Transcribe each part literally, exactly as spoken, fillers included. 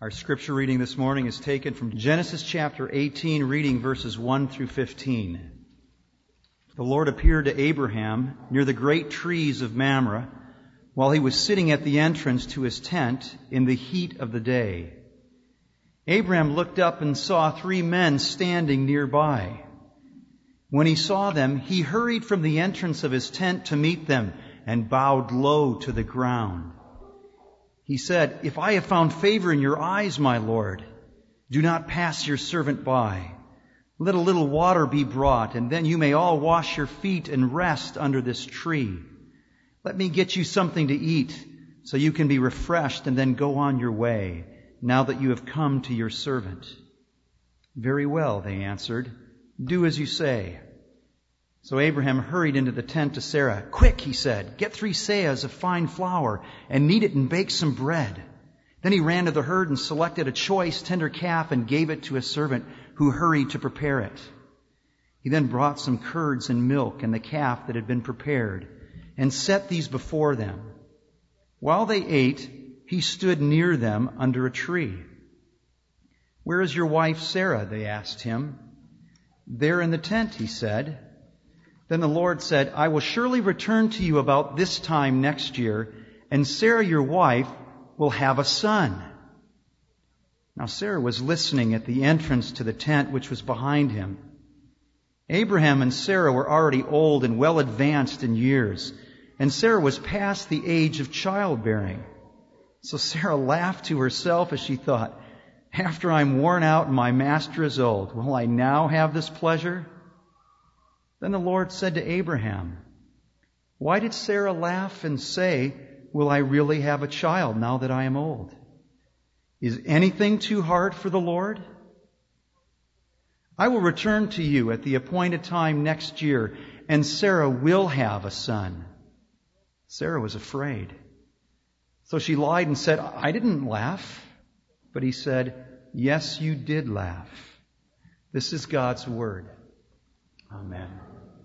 Our scripture reading this morning is taken from Genesis chapter eighteen, reading verses one through fifteen. The Lord appeared to Abraham near the great trees of Mamre while he was sitting at the entrance to his tent in the heat of the day. Abraham looked up and saw three men standing nearby. When he saw them, he hurried from the entrance of his tent to meet them and bowed low to the ground. He said, "If I have found favor in your eyes, my Lord, do not pass your servant by. Let a little water be brought, and then you may all wash your feet and rest under this tree. Let me get you something to eat, so you can be refreshed and then go on your way, now that you have come to your servant." "Very well," they answered. "Do as you say." So Abraham hurried into the tent to Sarah. "Quick," he said, "get three seahs of fine flour and knead it and bake some bread." Then he ran to the herd and selected a choice tender calf and gave it to a servant who hurried to prepare it. He then brought some curds and milk and the calf that had been prepared and set these before them. While they ate, he stood near them under a tree. "Where is your wife Sarah?" they asked him. "There in the tent," he said. Then the Lord said, "I will surely return to you about this time next year, and Sarah your wife will have a son." Now Sarah was listening at the entrance to the tent which was behind him. Abraham and Sarah were already old and well advanced in years, and Sarah was past the age of childbearing. So Sarah laughed to herself as she thought, "After I'm worn out and my master is old, will I now have this pleasure?" Then the Lord said to Abraham, "Why did Sarah laugh and say, 'Will I really have a child now that I am old?' Is anything too hard for the Lord? I will return to you at the appointed time next year, and Sarah will have a son." Sarah was afraid. So she lied and said, "I didn't laugh." But he said, "Yes, you did laugh." This is God's word. Amen.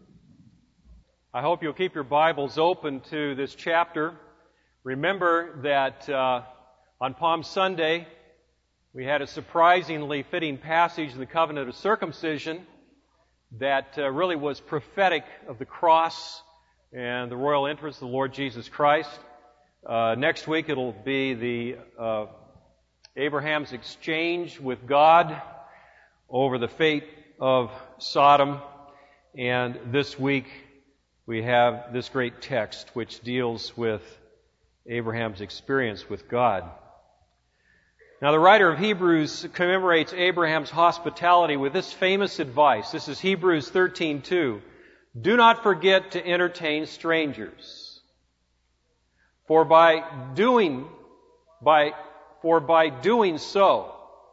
I hope you'll keep your Bibles open to this chapter. Remember that uh, on Palm Sunday, we had a surprisingly fitting passage in the covenant of circumcision that uh, really was prophetic of the cross and the royal entrance of the Lord Jesus Christ. Uh, next week it'll be the uh, Abraham's exchange with God over the fate of Sodom. And this week we have this great text which deals with Abraham's experience with God. Now, the writer of Hebrews commemorates Abraham's hospitality with this famous advice. This is Hebrews thirteen two. "Do not forget to entertain strangers, for by doing by for by doing so,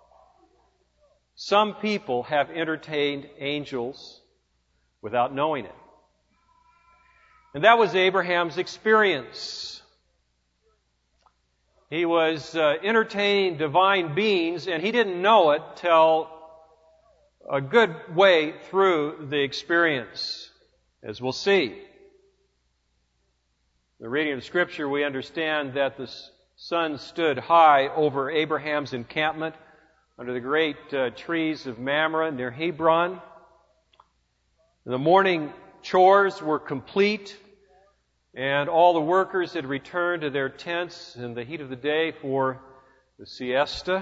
some people have entertained angels without knowing it." And that was Abraham's experience. He was uh, entertaining divine beings, and he didn't know it till a good way through the experience, as we'll see. The reading of Scripture, we understand that the sun stood high over Abraham's encampment under the great uh, trees of Mamre near Hebron. The morning chores were complete, and all the workers had returned to their tents in the heat of the day for the siesta.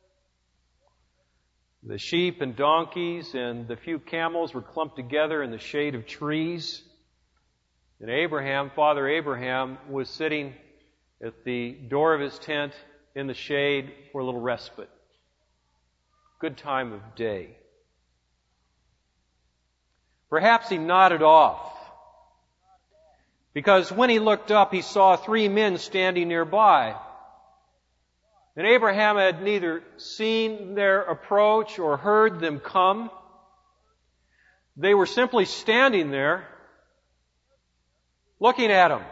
The sheep and donkeys and the few camels were clumped together in the shade of trees. And Abraham, Father Abraham, was sitting at the door of his tent in the shade for a little respite. Good time of day. Perhaps he nodded off, because when he looked up, he saw three men standing nearby. And Abraham had neither seen their approach or heard them come. They were simply standing there, looking at him.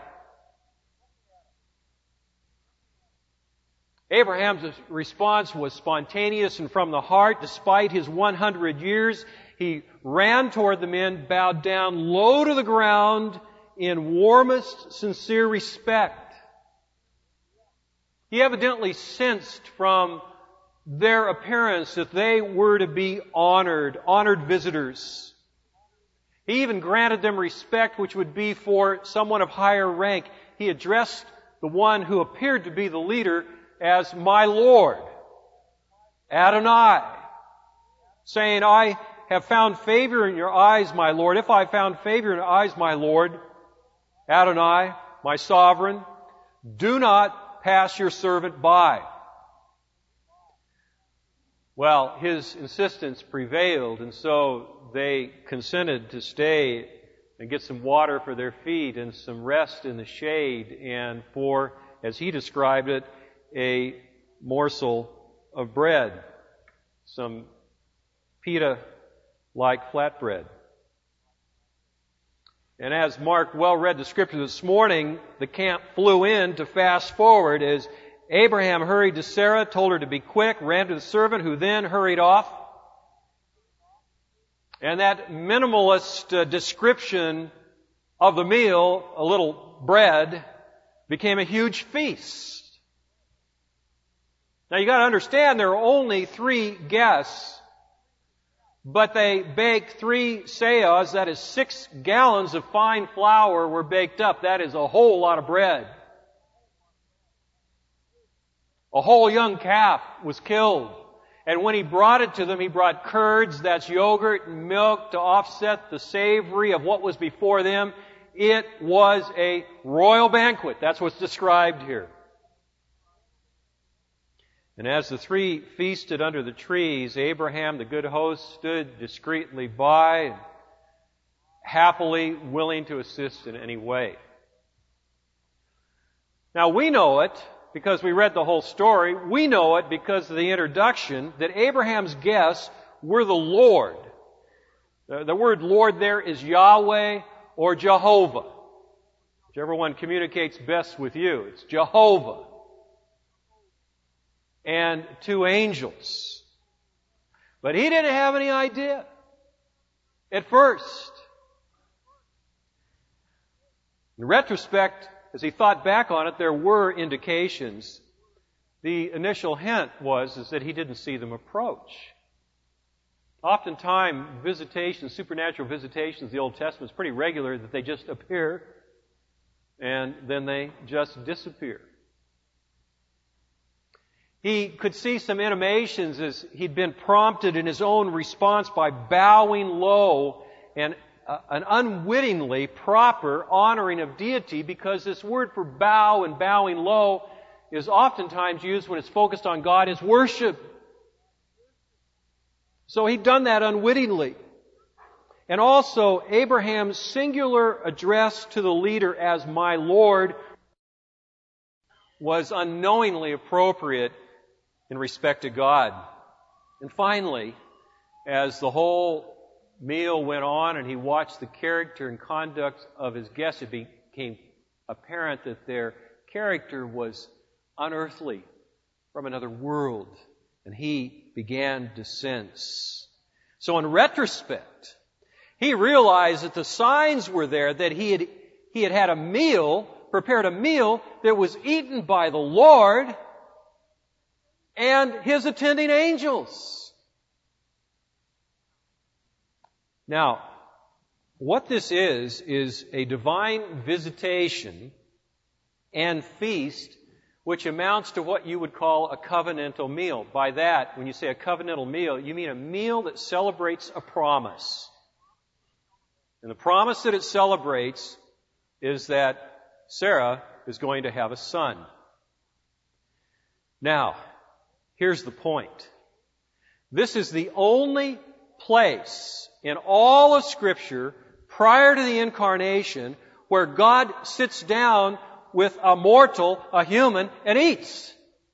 Abraham's response was spontaneous and from the heart. Despite his one hundred years, he ran toward the men, bowed down low to the ground in warmest, sincere respect. He evidently sensed from their appearance, that they were to be honored, honored visitors. He even granted them respect which would be for someone of higher rank. He addressed the one who appeared to be the leader as my Lord, Adonai, saying, I have found favor in your eyes, my Lord. If I found favor in your eyes, my Lord, Adonai, my sovereign, do not pass your servant by. Well, his insistence prevailed, and so they consented to stay and get some water for their feet and some rest in the shade, and for, as he described it, a morsel of bread, some pita-like flatbread. And as Mark well read the scripture this morning, the camp flew in to fast forward as Abraham hurried to Sarah, told her to be quick, ran to the servant, who then hurried off. And that minimalist uh, description of the meal, a little bread, became a huge feast. Now you got to understand there are only three guests, but they baked three seahs, that is six gallons of fine flour were baked up. That is a whole lot of bread. A whole young calf was killed. And when he brought it to them, he brought curds, that's yogurt and milk, to offset the savory of what was before them. It was a royal banquet. That's what's described here. And as the three feasted under the trees, Abraham, the good host, stood discreetly by, happily willing to assist in any way. Now we know it because we read the whole story. We know it because of the introduction that Abraham's guests were the Lord. The, the word Lord there is Yahweh or Jehovah. Whichever one communicates best with you. It's Jehovah. And two angels. But he didn't have any idea at first. In retrospect, as he thought back on it, there were indications. The initial hint was is that he didn't see them approach. Oftentimes, visitations, supernatural visitations of the Old Testament is pretty regular, that they just appear and then they just disappear. He could see some intimations as he'd been prompted in his own response by bowing low and uh, an unwittingly proper honoring of deity, because this word for bow and bowing low is oftentimes used when it's focused on God as worship. So he'd done that unwittingly. And also, Abraham's singular address to the leader as my Lord was unknowingly appropriate in respect to God. And finally, as the whole meal went on and he watched the character and conduct of his guests, it became apparent that their character was unearthly, from another world. And he began to sense. So in retrospect, he realized that the signs were there that he had, he had had a meal, prepared a meal that was eaten by the Lord and His attending angels. Now, what this is, is a divine visitation and feast which amounts to what you would call a covenantal meal. By that, when you say a covenantal meal, you mean a meal that celebrates a promise. And the promise that it celebrates is that Sarah is going to have a son. Now, here's the point. This is the only place in all of Scripture prior to the incarnation where God sits down with a mortal, a human, and eats.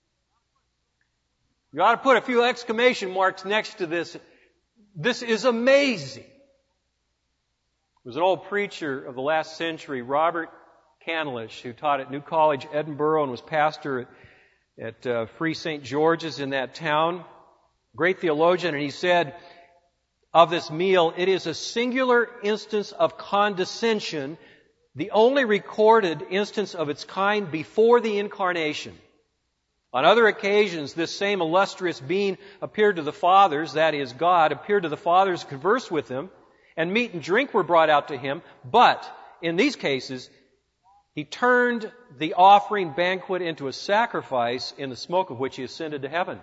You ought to put a few exclamation marks next to this. This is amazing. There was an old preacher of the last century, Robert Candlish, who taught at New College, Edinburgh, and was pastor at, at uh, Free Saint George's in that town. Great theologian, and he said of this meal, it is a singular instance of condescension, the only recorded instance of its kind before the incarnation. On other occasions, this same illustrious being appeared to the fathers, that is, God, appeared to the fathers, conversed with them, and meat and drink were brought out to him. But, in these cases, he turned the offering banquet into a sacrifice, in the smoke of which he ascended to heaven.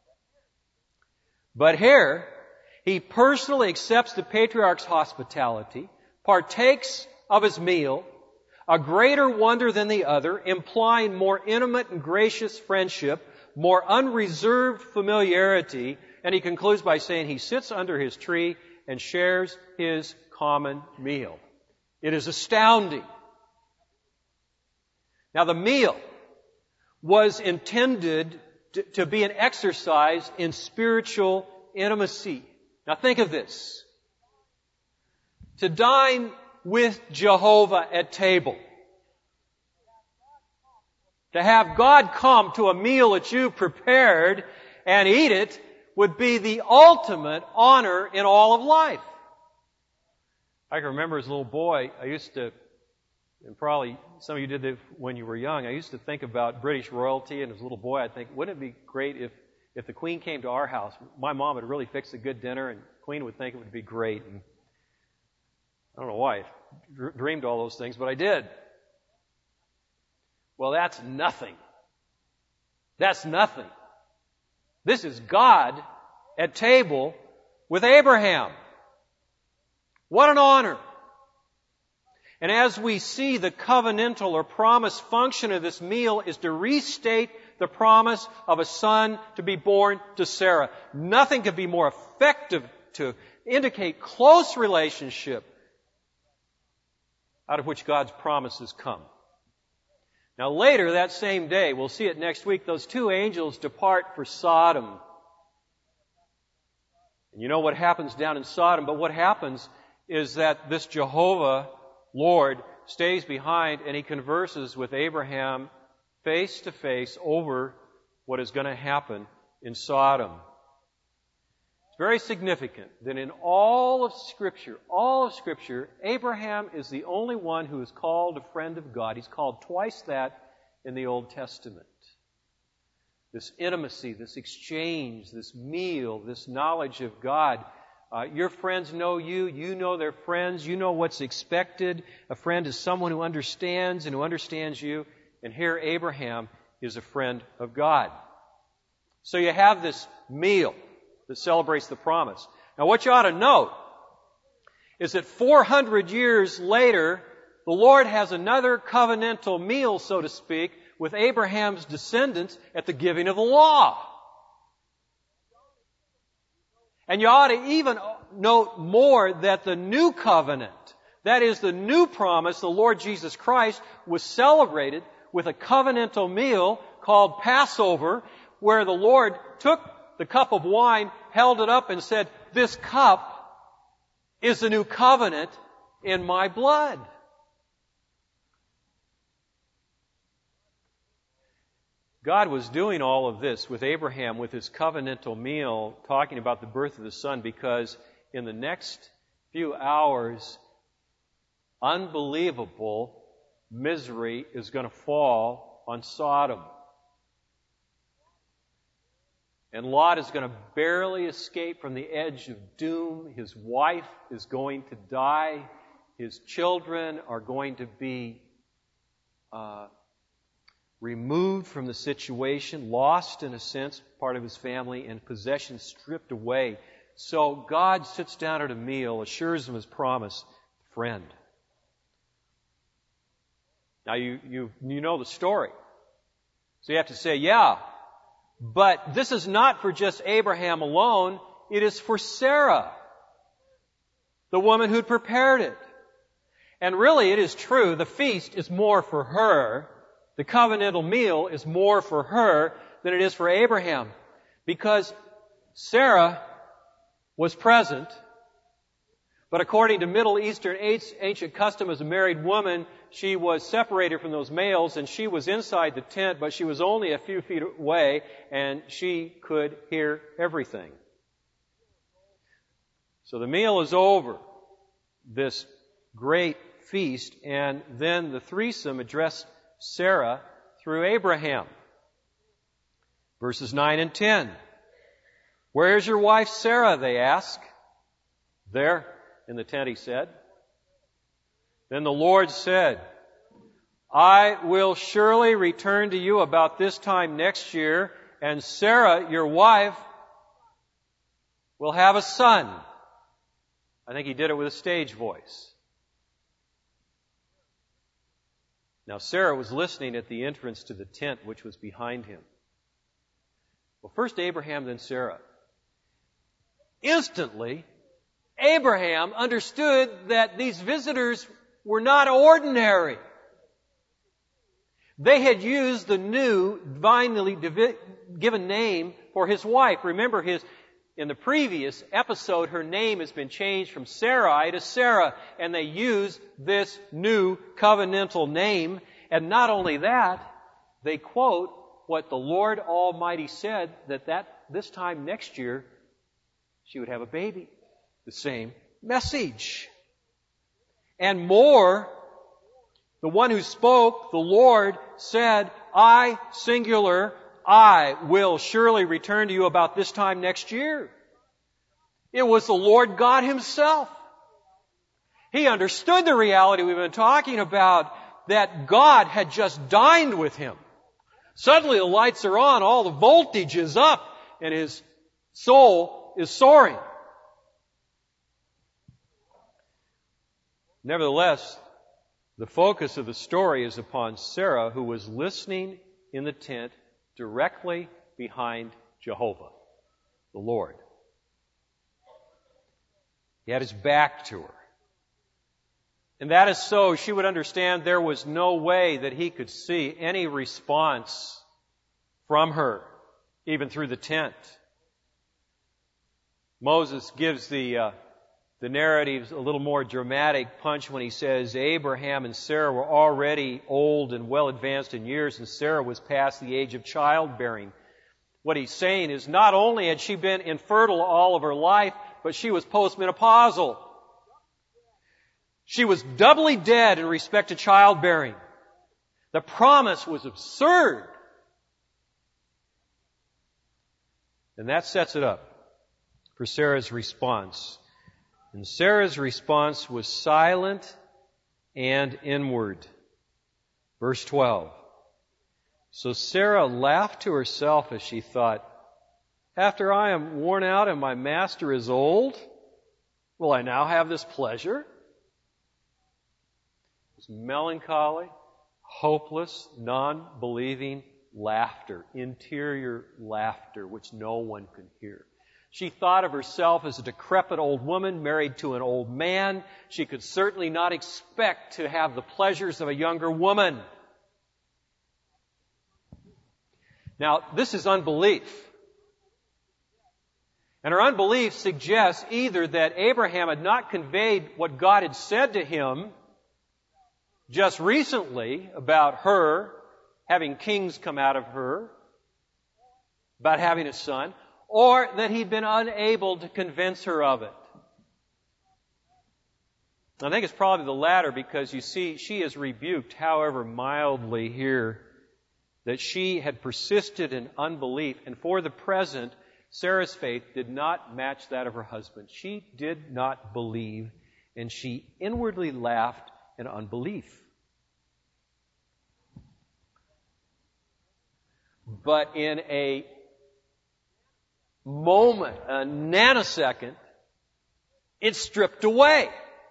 But here, he personally accepts the patriarch's hospitality, partakes of his meal, a greater wonder than the other, implying more intimate and gracious friendship, more unreserved familiarity, and he concludes by saying he sits under his tree and shares his common meal. It is astounding. Now, the meal was intended to, to be an exercise in spiritual intimacy. Now, think of this. To dine with Jehovah at table. To have God come to a meal that you've prepared and eat it would be the ultimate honor in all of life. I can remember as a little boy, I used to, and probably some of you did this when you were young, I used to think about British royalty, and as a little boy I'd think, wouldn't it be great if, if the Queen came to our house? My mom would really fix a good dinner, and the Queen would think it would be great. And I don't know why I dreamed all those things, but I did. Well, that's nothing. That's nothing. This is God at table with Abraham. What an honor. And as we see, the covenantal or promise function of this meal is to restate the promise of a son to be born to Sarah. Nothing could be more effective to indicate close relationship out of which God's promises come. Now later that same day, we'll see it next week, those two angels depart for Sodom. And you know what happens down in Sodom, but what happens is that this Jehovah, Lord, stays behind and he converses with Abraham face to face over what is going to happen in Sodom. It's very significant that in all of Scripture, all of Scripture, Abraham is the only one who is called a friend of God. He's called twice that in the Old Testament. This intimacy, this exchange, this meal, this knowledge of God. Uh, your friends know you, you know their friends, you know what's expected. A friend is someone who understands and who understands you. And here Abraham is a friend of God. So you have this meal that celebrates the promise. Now what you ought to note is that four hundred years later, the Lord has another covenantal meal, so to speak, with Abraham's descendants at the giving of the law. And you ought to even note more that the new covenant, that is the new promise, the Lord Jesus Christ, was celebrated with a covenantal meal called Passover, where the Lord took the cup of wine, held it up and said, "This cup is the new covenant in my blood." God was doing all of this with Abraham with his covenantal meal, talking about the birth of the Son, because in the next few hours, unbelievable misery is going to fall on Sodom. And Lot is going to barely escape from the edge of doom. His wife is going to die. His children are going to be uh, removed from the situation, lost in a sense, part of his family, and possessions stripped away. So God sits down at a meal, assures him his promise, friend. Now you, you, you know the story. So you have to say, yeah, but this is not for just Abraham alone. It is for Sarah, the woman who'd prepared it. And really, it is true, the feast is more for her. The covenantal meal is more for her than it is for Abraham. Because Sarah was present, but according to Middle Eastern ancient custom, as a married woman, she was separated from those males, and she was inside the tent, but she was only a few feet away, and she could hear everything. So the meal is over, this great feast, and then the threesome addressed Sarah through Abraham. Verses nine and ten. Where is your wife Sarah? They ask. There, in the tent, he said. Then the Lord said, I will surely return to you about this time next year, and Sarah, your wife, will have a son. I think he did it with a stage voice. Now Sarah was listening at the entrance to the tent which was behind him. Well, first Abraham, then Sarah. Instantly, Abraham understood that these visitors were not ordinary. They had used the new, divinely given name for his wife. Remember, his in the previous episode, her name has been changed from Sarai to Sarah, and they use this new covenantal name. And not only that, they quote what the Lord Almighty said, that, that this time next year, she would have a baby. The same message. And more, the one who spoke, the Lord, said, I, singular, I will surely return to you about this time next year. It was the Lord God Himself. He understood the reality we've been talking about, that God had just dined with him. Suddenly the lights are on, all the voltage is up, and his soul is soaring. Nevertheless, the focus of the story is upon Sarah, who was listening in the tent directly behind Jehovah, the Lord. He had his back to her. And that is so she would understand there was no way that he could see any response from her, even through the tent. Moses gives the uh, the narrative a little more dramatic punch when he says Abraham and Sarah were already old and well advanced in years, and Sarah was past the age of childbearing. What he's saying is not only had she been infertile all of her life, but she was postmenopausal. She was doubly dead in respect to childbearing. The promise was absurd. And that sets it up for Sarah's response. And Sarah's response was silent and inward. Verse twelve. So Sarah laughed to herself as she thought, after I am worn out and my master is old, will I now have this pleasure? It's melancholy, hopeless, non-believing laughter, interior laughter, which no one could hear. She thought of herself as a decrepit old woman married to an old man. She could certainly not expect to have the pleasures of a younger woman. Now, this is unbelief. And her unbelief suggests either that Abraham had not conveyed what God had said to him just recently about her having kings come out of her, about having a son, or that he'd been unable to convince her of it. I think it's probably the latter, because you see, she is rebuked, however mildly here, that she had persisted in unbelief, and for the present, Sarah's faith did not match that of her husband. She did not believe, and she inwardly laughed in unbelief. But in a moment, a nanosecond, it's stripped away.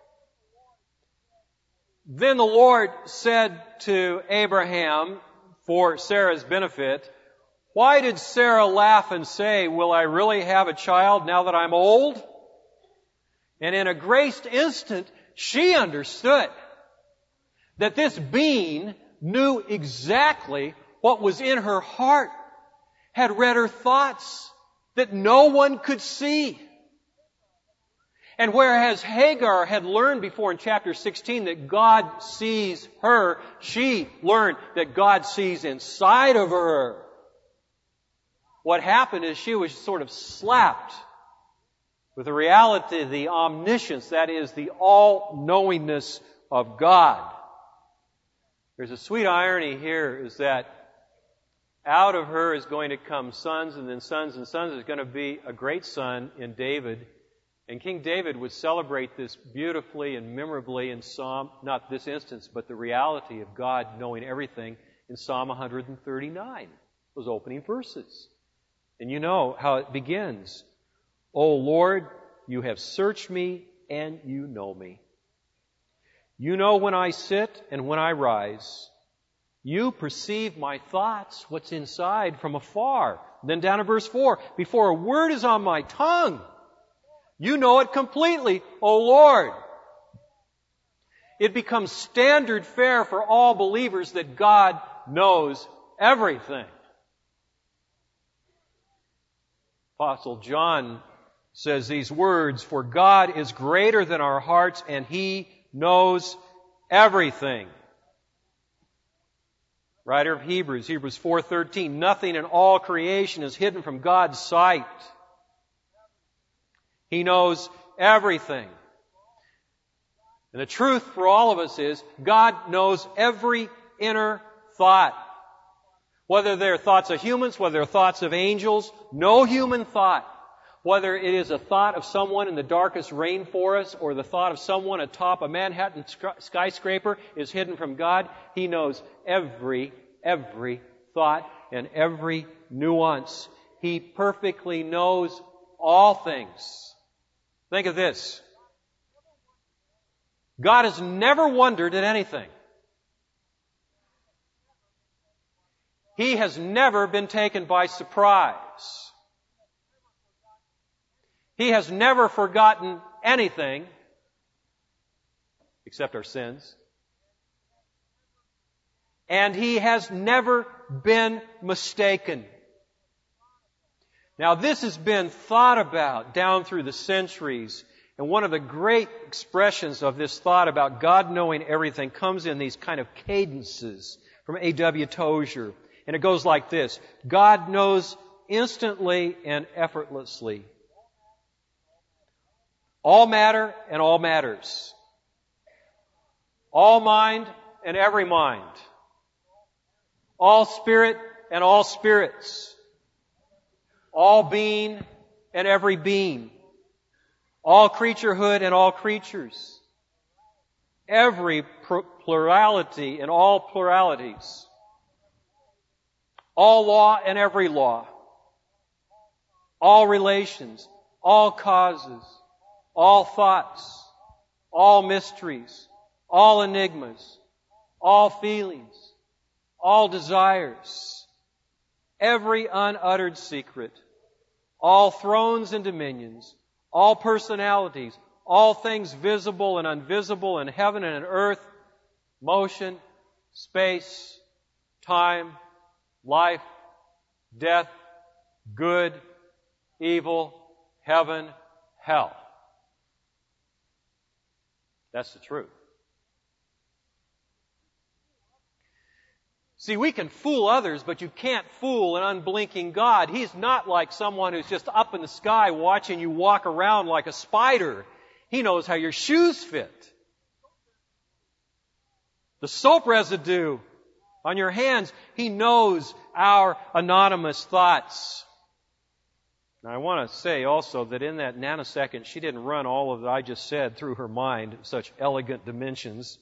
Then the Lord said to Abraham, for Sarah's benefit, why did Sarah laugh and say, will I really have a child now that I'm old? And in a graced instant, she understood that this being knew exactly what was in her heart, had read her thoughts that no one could see. And whereas Hagar had learned before in chapter sixteen that God sees her, she learned that God sees inside of her. What happened is she was sort of slapped with the reality of the omniscience, that is, the all-knowingness of God. There's a sweet irony here, is that Out of her is going to come sons, and then sons and sons. There's going to be a great son in David. And King David would celebrate this beautifully and memorably in Psalm, not this instance, but the reality of God knowing everything in Psalm one thirty-nine, those opening verses. And you know how it begins. O Lord, you have searched me and you know me. You know when I sit and when I rise. You perceive my thoughts, what's inside, from afar. Then down to verse four. Before a word is on my tongue, you know it completely, O Lord. It becomes standard fare for all believers that God knows everything. Apostle John says these words, for God is greater than our hearts, and He knows everything. Writer of Hebrews, Hebrews four thirteen, nothing in all creation is hidden from God's sight. He knows everything. And the truth for all of us is, God knows every inner thought. Whether they're thoughts of humans, whether they're thoughts of angels, no human thought. Whether it is a thought of someone in the darkest rainforest or the thought of someone atop a Manhattan skyscraper is hidden from God, He knows every, every thought and every nuance. He perfectly knows all things. Think of this. God has never wondered at anything. He has never been taken by surprise. He has never forgotten anything except our sins. And He has never been mistaken. Now, this has been thought about down through the centuries. And one of the great expressions of this thought about God knowing everything comes in these kind of cadences from A W Tozer. And it goes like this. God knows instantly and effortlessly all matter and all matters. All mind and every mind. All spirit and all spirits. All being and every being. All creaturehood and all creatures. Every plurality and all pluralities. All law and every law. All relations. All causes. All thoughts. All mysteries. All enigmas. All feelings. All desires. Every unuttered secret. All thrones and dominions. All personalities. All things visible and invisible in heaven and in earth. Motion. Space. Time. Life. Death. Good. Evil. Heaven. Hell. That's the truth. See, we can fool others, but you can't fool an unblinking God. He's not like someone who's just up in the sky watching you walk around like a spider. He knows how your shoes fit. The soap residue on your hands, He knows our anonymous thoughts. Now, I want to say also that in that nanosecond, she didn't run all of that I just said through her mind, such elegant dimensions.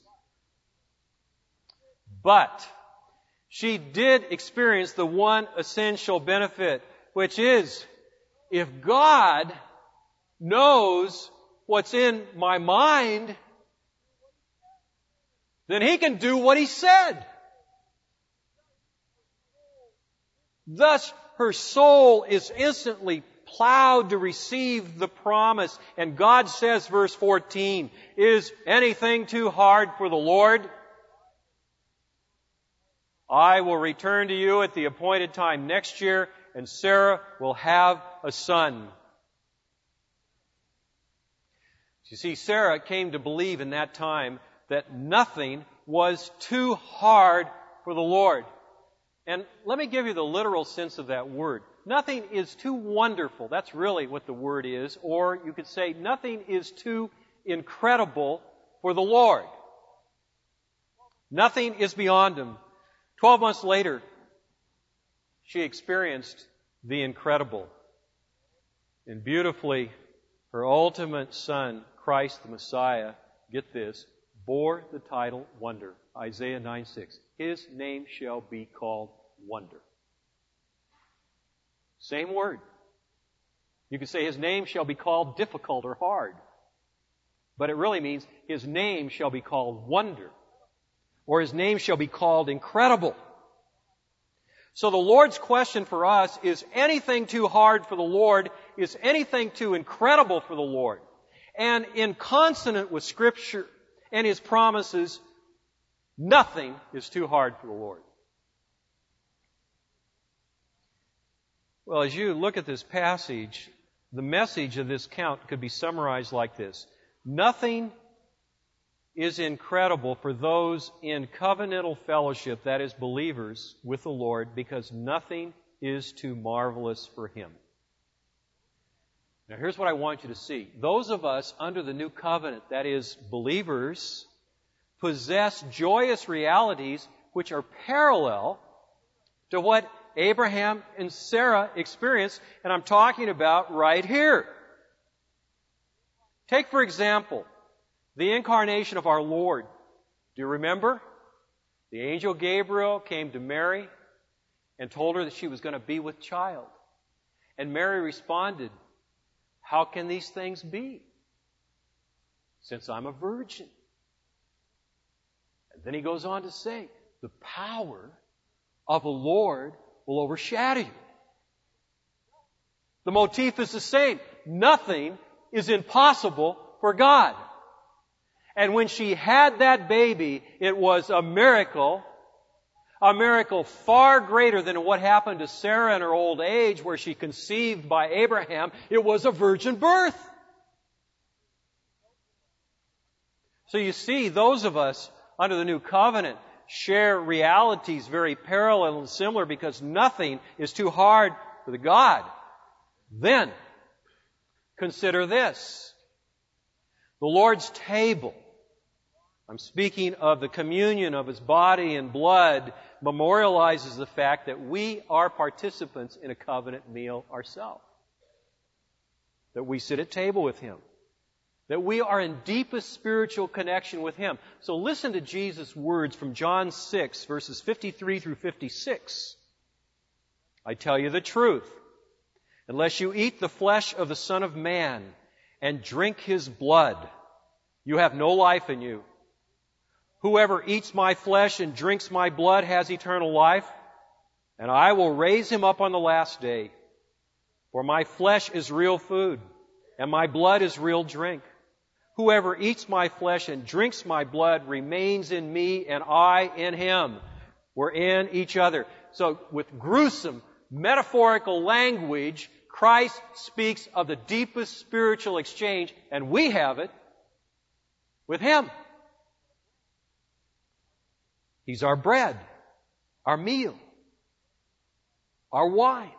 But she did experience the one essential benefit, which is, if God knows what's in my mind, then He can do what He said. Thus, her soul is instantly plowed to receive the promise. And God says, verse fourteen, is anything too hard for the Lord? I will return to you at the appointed time next year, and Sarah will have a son. You see, Sarah came to believe in that time that nothing was too hard for the Lord. And let me give you the literal sense of that word. Nothing is too wonderful. That's really what the word is. Or you could say nothing is too incredible for the Lord. Nothing is beyond Him. Twelve months later, she experienced the incredible. And beautifully, her ultimate son, Christ the Messiah, get this, bore the title Wonder. Isaiah nine six. His name shall be called Wonder. Same word. You could say His name shall be called difficult or hard. But it really means His name shall be called Wonder. Or His name shall be called Incredible. So the Lord's question for us, is anything too hard for the Lord? Is anything too incredible for the Lord? And in consonant with Scripture and His promises, nothing is too hard for the Lord. Well, as you look at this passage, the message of this count could be summarized like this. Nothing is incredible for those in covenantal fellowship, that is, believers with the Lord, because nothing is too marvelous for Him. Now, here's what I want you to see. Those of us under the new covenant, that is, believers, possess joyous realities which are parallel to what Abraham and Sarah experienced, and I'm talking about right here. Take, for example, the incarnation of our Lord. Do you remember? The angel Gabriel came to Mary and told her that she was going to be with child. And Mary responded, "How can these things be, since I'm a virgin?" And then he goes on to say, the power of the Lord will overshadow you. The motif is the same. Nothing is impossible for God. And when she had that baby, it was a miracle, a miracle far greater than what happened to Sarah in her old age, where she conceived by Abraham. It was a virgin birth. So you see, those of us under the new covenant share realities very parallel and similar, because nothing is too hard for the God. Then, consider this. The Lord's table, I'm speaking of the communion of His body and blood, memorializes the fact that we are participants in a covenant meal ourselves. That we sit at table with Him. That we are in deepest spiritual connection with Him. So listen to Jesus' words from John six, verses fifty-three through fifty-six. I tell you the truth. Unless you eat the flesh of the Son of Man and drink His blood, you have no life in you. Whoever eats my flesh and drinks my blood has eternal life, and I will raise him up on the last day. For my flesh is real food, and my blood is real drink. Whoever eats my flesh and drinks my blood remains in me, and I in him. We're in each other. So with gruesome metaphorical language, Christ speaks of the deepest spiritual exchange, and we have it with Him. He's our bread, our meal, our wine.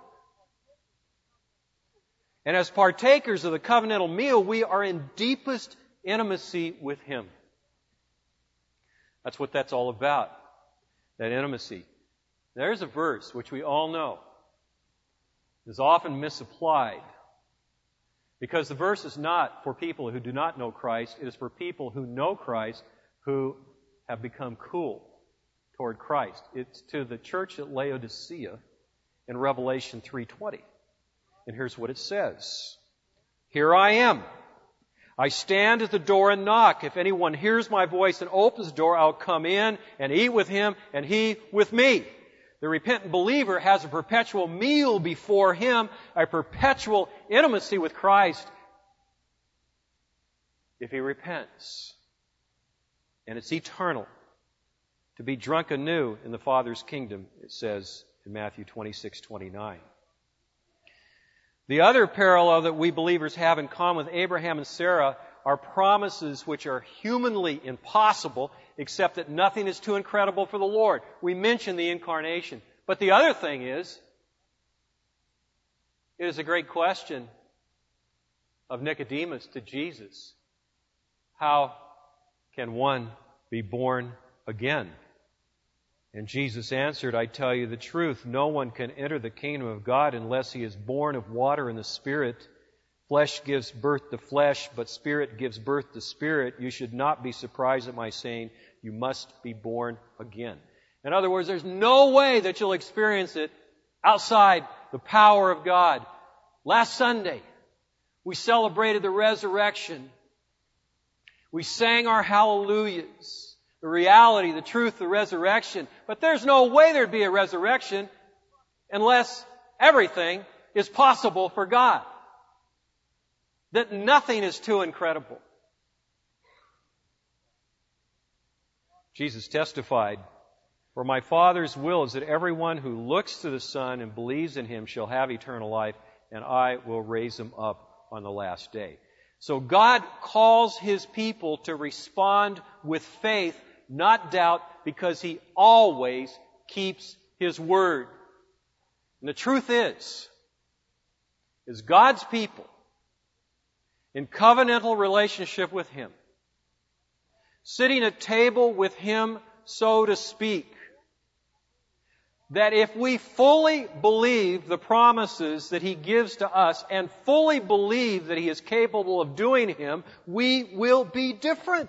And as partakers of the covenantal meal, we are in deepest intimacy with Him. That's what that's all about, that intimacy. There's a verse which we all know is often misapplied, because the verse is not for people who do not know Christ. It is for people who know Christ, who have become cool toward Christ. It's to the church at Laodicea in Revelation three twenty. And here's what it says. Here I am. I stand at the door and knock. If anyone hears my voice and opens the door, I'll come in and eat with him and he with me. The repentant believer has a perpetual meal before him, a perpetual intimacy with Christ if he repents. And it's eternal. To be drunk anew in the Father's kingdom, it says in Matthew twenty-six twenty-nine. The other parallel that we believers have in common with Abraham and Sarah are promises which are humanly impossible, except that nothing is too incredible for the Lord. We mentioned the incarnation. But the other thing is, it is a great question of Nicodemus to Jesus. How can one be born again? And Jesus answered, I tell you the truth, no one can enter the kingdom of God unless he is born of water and the Spirit. Flesh gives birth to flesh, but Spirit gives birth to spirit. You should not be surprised at my saying, you must be born again. In other words, there's no way that you'll experience it outside the power of God. Last Sunday, we celebrated the resurrection. We sang our hallelujahs. The reality, the truth, the resurrection. But there's no way there'd be a resurrection unless everything is possible for God. That nothing is too incredible. Jesus testified, for my Father's will is that everyone who looks to the Son and believes in Him shall have eternal life, and I will raise him up on the last day. So God calls His people to respond with faith, not doubt, because He always keeps His word. And the truth is, is God's people in covenantal relationship with Him, sitting at table with Him, so to speak, that if we fully believe the promises that He gives to us and fully believe that He is capable of doing them, we will be different.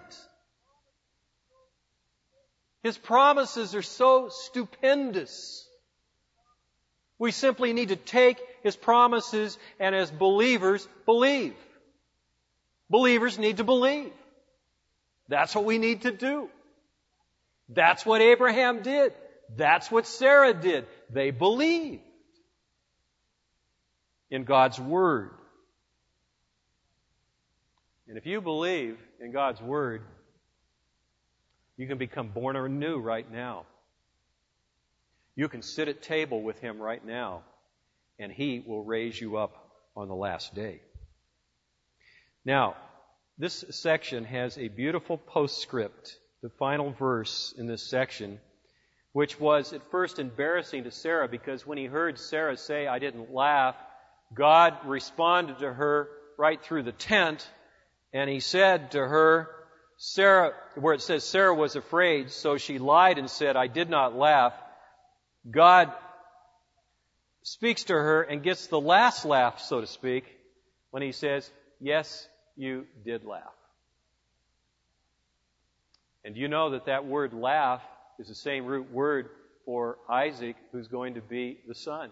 His promises are so stupendous. We simply need to take His promises and as believers, believe. Believers need to believe. That's what we need to do. That's what Abraham did. That's what Sarah did. They believed in God's Word. And if you believe in God's Word, you can become born anew right now. You can sit at table with Him right now, and He will raise you up on the last day. Now, this section has a beautiful postscript, the final verse in this section, which was at first embarrassing to Sarah, because when he heard Sarah say, I didn't laugh, God responded to her right through the tent, and He said to her, Sarah, where it says Sarah was afraid, so she lied and said, I did not laugh. God speaks to her and gets the last laugh, so to speak, when He says, yes, you did laugh. And you know that that word laugh is the same root word for Isaac, who's going to be the son.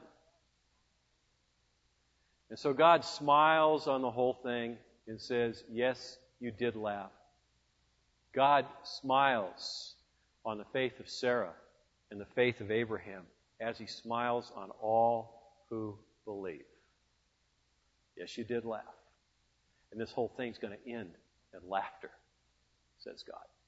And so God smiles on the whole thing and says, yes, you did laugh. God smiles on the faith of Sarah and the faith of Abraham as He smiles on all who believe. Yes, you did laugh. And this whole thing's going to end in laughter, says God.